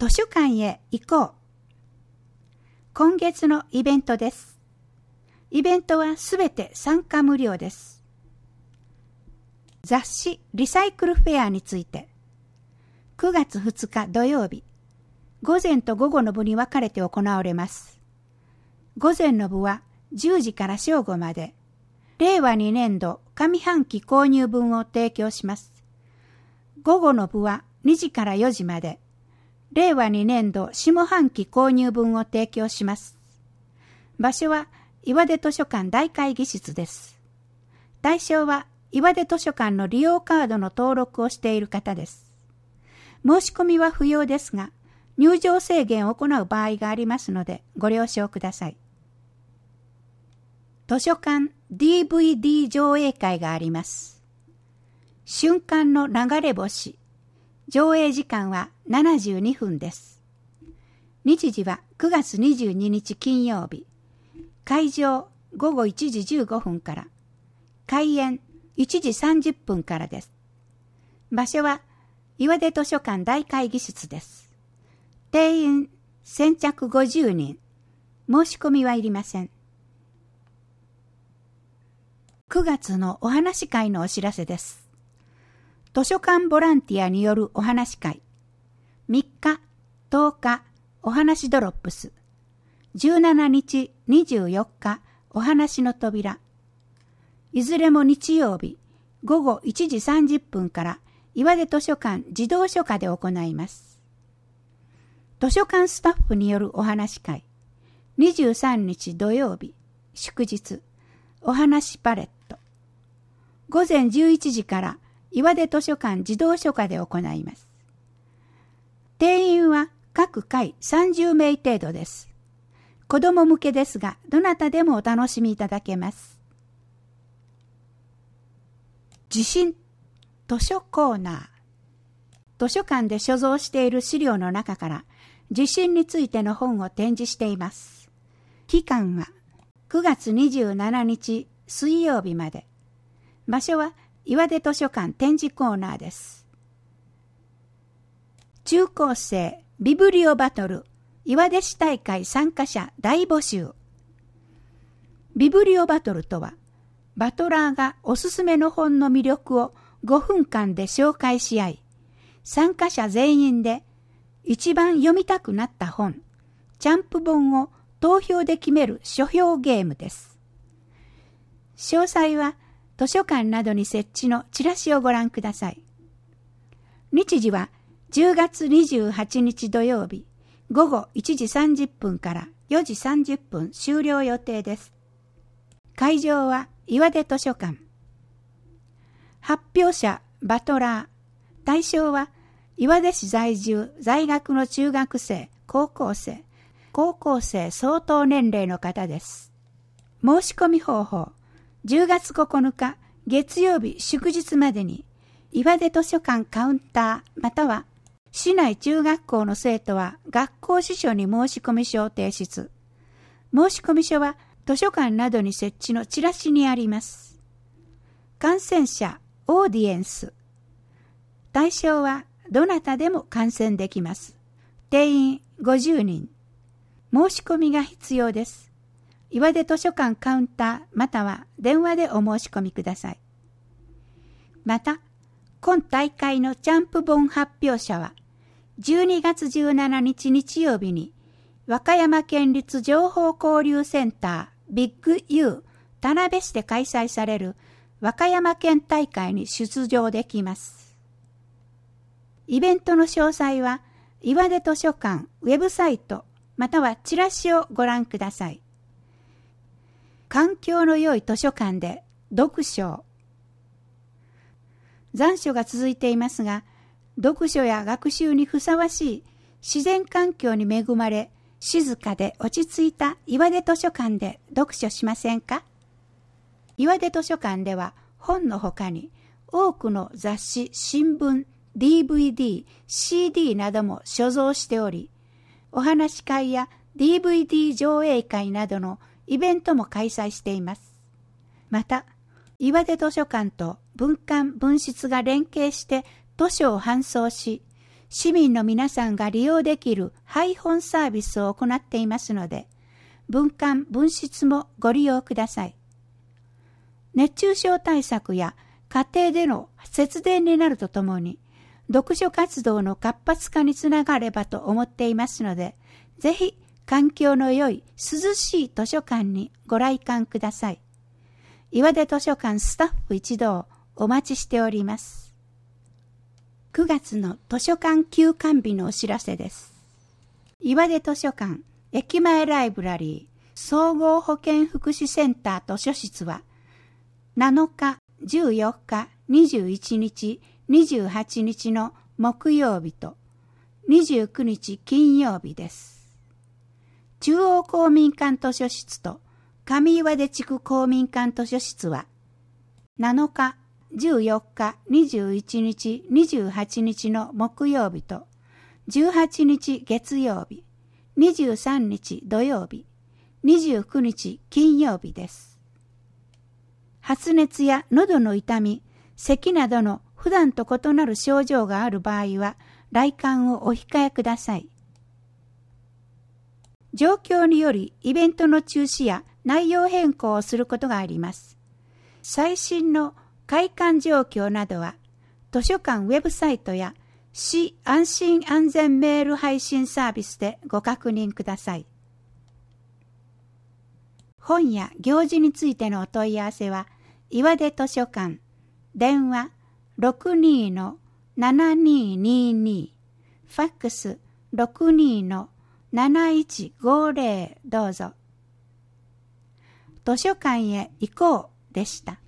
図書館へ行こう。今月のイベントです。イベントはすべて参加無料です。雑誌リサイクルフェアについて、9月2日土曜日、午前と午後の部に分かれて行われます。午前の部は10時から正午まで、令和2年度上半期購入分を提供します。午後の部は2時から4時まで、令和2年度下半期購入分を提供します。場所は岩出図書館大会議室です。対象は岩出図書館の利用カードの登録をしている方です。申し込みは不要ですが、入場制限を行う場合がありますのでご了承ください。図書館 DVD 上映会があります。瞬間の流れ星。上映時間は72分です。日時は9月22日金曜日。会場午後1時15分から。開演1時30分からです。場所は岩出図書館大会議室です。定員先着50人。申し込みはいりません。9月のお話会のお知らせです。図書館ボランティアによるお話会。3日、10日、お話ドロップス。17日、24日、お話の扉。いずれも日曜日、午後1時30分から岩出図書館児童書家で行います。図書館スタッフによるお話会。23日土曜日、祝日、お話パレット。午前11時から岩出図書館児童書家で行います。定員は各回30名程度です。子供向けですが、どなたでもお楽しみいただけます。地震図書コーナー。図書館で所蔵している資料の中から地震についての本を展示しています。期間は9月27日水曜日まで。場所は岩出図書館展示コーナーです。中高生ビブリオバトル岩出市大会参加者大募集。ビブリオバトルとは、バトラーがおすすめの本の魅力を5分間で紹介し合い、参加者全員で一番読みたくなった本、チャンプ本を投票で決める書評ゲームです。詳細は図書館などに設置のチラシをご覧ください。日時は10月28日土曜日、午後1時30分から4時30分終了予定です。会場は岩出図書館。発表者バトラー。対象は岩出市在住在学の中学生、高校生相当年齢の方です。申し込み方法。10月9日月曜日祝日までに岩出図書館カウンターまたは市内中学校の生徒は学校司書に申し込み書を提出。申し込み書は図書館などに設置のチラシにあります。観戦者オーディエンス。対象はどなたでも観戦できます。定員50人。申し込みが必要です。岩出図書館カウンターまたは電話でお申し込みください。また、今大会のチャンプ本発表者は、12月17日日曜日に、和歌山県立情報交流センタービッグ U 田辺市で開催される和歌山県大会に出場できます。イベントの詳細は、岩出図書館ウェブサイトまたはチラシをご覧ください。環境の良い図書館で読書を。残暑が続いていますが、読書や学習にふさわしい自然環境に恵まれ、静かで落ち着いた岩出図書館で読書しませんか？岩出図書館では本のほかに多くの雑誌、新聞、DVD、CD なども所蔵しており、お話し会や DVD 上映会などのイベントも開催しています。また、岩出図書館と文館・文室が連携して図書を搬送し、 市民の皆さんが利用できる配本サービスを行っていますので、分刊・分室もご利用ください。熱中症対策や家庭での節電になるとともに、読書活動の活発化につながればと思っていますので、ぜひ環境の良い涼しい図書館にご来館ください。岩出図書館スタッフ一同お待ちしております。9月の図書館休館日のお知らせです。岩出図書館駅前ライブラリー総合保健福祉センター図書室は7日、14日、21日、28日の木曜日と29日金曜日です。中央公民館図書室と上岩出地区公民館図書室は7日、14日、21日、28日の木曜日と18日月曜日、23日土曜日、29日金曜日です。発熱や喉の痛み、咳などの普段と異なる症状がある場合は来館をお控えください。状況によりイベントの中止や内容変更をすることがあります。最新の開館状況などは図書館ウェブサイトや市安心安全メール配信サービスでご確認ください。本や行事についてのお問い合わせは岩出図書館電話 62-7222 ファックス 62-7150 どうぞ。図書館へ行こうでした。